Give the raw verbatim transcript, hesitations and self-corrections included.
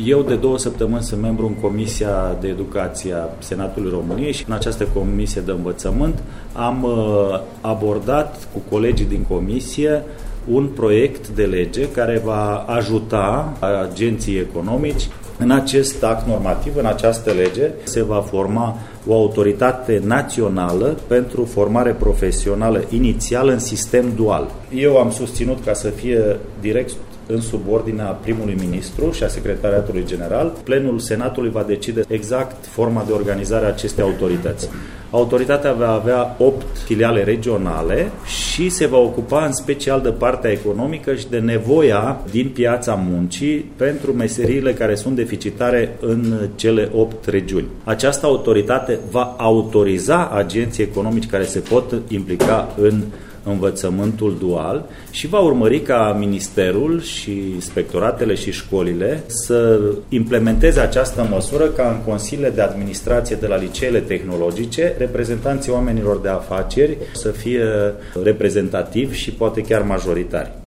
Eu de două săptămâni sunt membru în Comisia de Educație a Senatului României și în această Comisie de Învățământ am abordat cu colegii din comisie un proiect de lege care va ajuta agenții economici. În acest act normativ, în această lege, se va forma o autoritate națională pentru formare profesională inițială în sistem dual. Eu am susținut ca să fie direct în subordinea primului ministru și a secretariatului general. Plenul Senatului va decide exact forma de organizare a acestei autorități. Autoritatea va avea opt filiale regionale și se va ocupa în special de partea economică și de nevoia din piața muncii pentru meseriile care sunt deficitare în cele opt regiuni. Această autoritate va autoriza agenții economici care se pot implica în învățământul dual și va urmări ca ministerul și inspectoratele și școlile să implementeze această măsură ca în consiliile de administrație de la liceele tehnologice reprezentanții oamenilor de afaceri să fie reprezentativi și poate chiar majoritari.